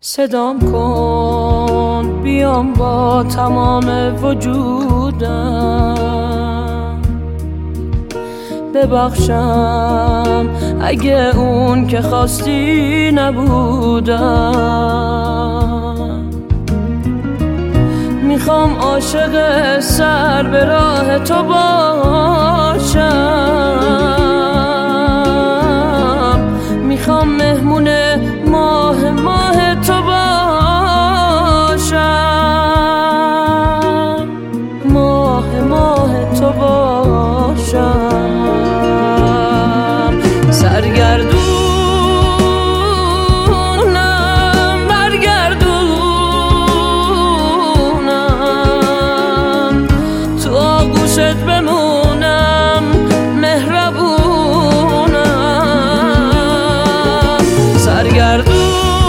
صدام کن بیام با تمام وجودم، ببخشم اگه اون که خواستی نبودم. میخوام عاشق سر به راه تو باشم، میخوام مهمون ماه تو باشم، ماه تو باشم. سرگردونم برگردونم، تو آغوشت بمونم مهربونم. سرگردونم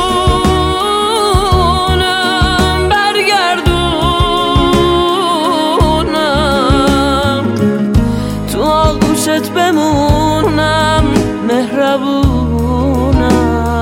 بمونم مهربونم.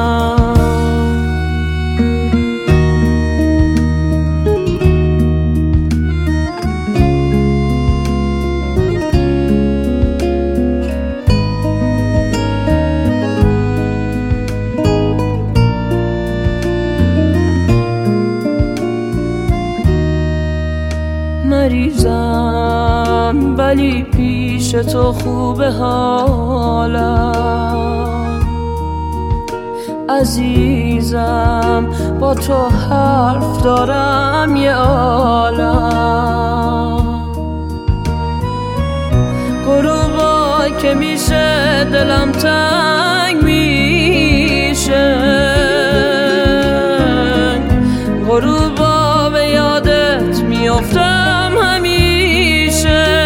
مریضم ولی پیش تو خوبه حالم، عزیزم با تو حرف دارم یه عالم. غروبا که میشه دلم تنگ میشه، غروبا به یادت میافتم همیشه.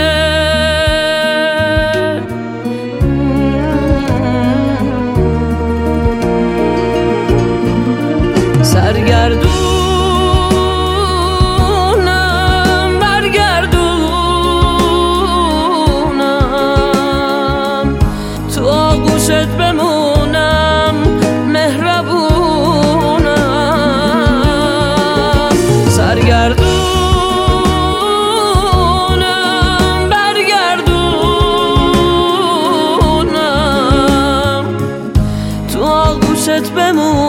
سرگردونم برگردونم، تو آغوشت بمونم مهربونم. سرگردونم برگردونم، تو آغوشت بمونم